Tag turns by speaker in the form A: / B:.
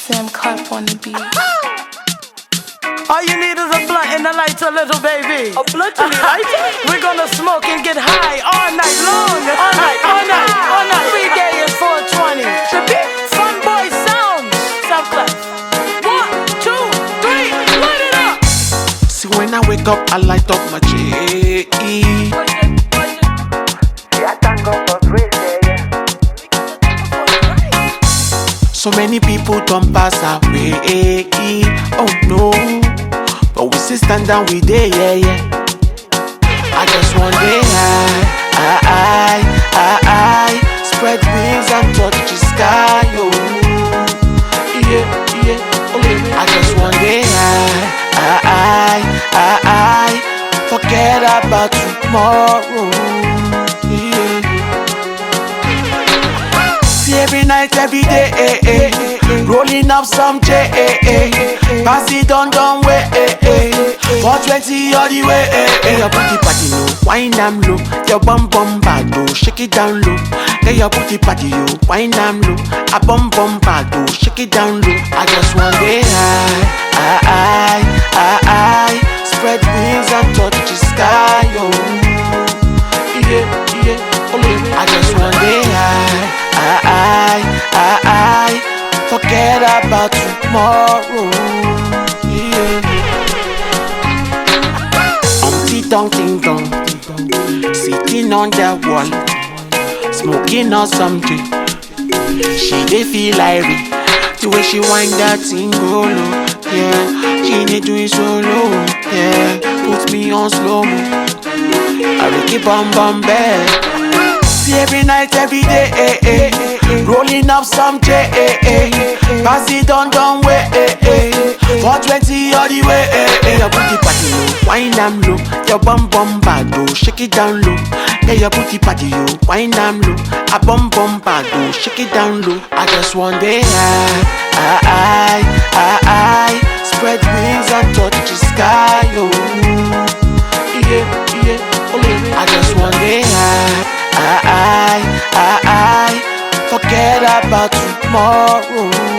A: Sam Carp on the beat.
B: All you need is a blunt and a lighter, little baby.
C: A blunt and a lighter?
B: We're gonna smoke and get high all night long. All night, all night, all night. Every day is 420. Fun boy sound. Soundclass. 1, 2, 3, light it up.
D: See, when I wake up, I light up my J. So many people don't pass away. Oh no, but we still stand down with day, yeah. I just want day I spread wings and touch the sky, oh yeah. I just want day I forget about tomorrow, yeah. See every night, every day, rolling up some J, pass it done way, 420 all the way, your booty party low, wine am low, your bum bad low, shake it down low. Get your booty party yo, wine am low, a bum bad low, shake it down low. I just want day I spread wings and touch the sky, yo. Yeah. I just want day I forget about tomorrow, yeah. Ding dong, sitting on the wall, smoking on something. She dey feel irie, the way she wind that thing go low, yeah. She dey do it so low, yeah. Put me on slow mo, I will keep on bed. See every night, every day, rolling up some J, pass it done way, 420 all the way, your booty party low, wine am low, your bum bad low, shake it down low. Yeah, your booty party yo, wine am low, a bum bad low, shake it down low. I just want day I spread wings and touch the sky, yo. Yeah. I just want day I forget about tomorrow.